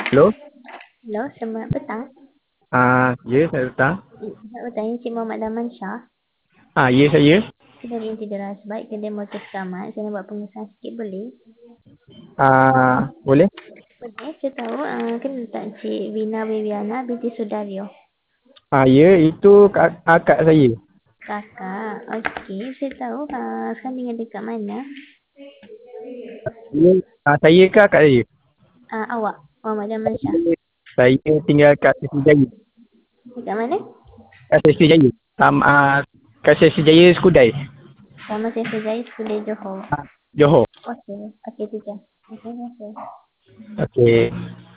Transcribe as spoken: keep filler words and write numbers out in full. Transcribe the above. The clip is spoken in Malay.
Hello? Hello, selamat petang. Ah, ya, saya datang. Selamat petang, Encik Muhammad Daman Shah. Ah, ya, saya. Saya dari Inti Deras Baik, kedai motor selamat. Saya nak buat pengesahan sikit, boleh? Ah, boleh? Boleh, saya tahu. Uh, kenal tak Encik Vina Viviana binti Sudaryo? Ah, ya, itu kak, akak saya. Kakak, okey. Saya tahu uh, sekarang tinggal dekat mana? Ya, ah, saya ke akak saya? Uh, awak, Muhammad Daman Shah. Saya tinggal kat Sesi Jaya. Dekat mana? Kat Sesi Jaya. Um, ah, kat Sesi Jaya Skudai. Sama saya Sejai, Sekolah Johor. Ah, Johor. Okey, okey tu je. Okey, okey. Okey.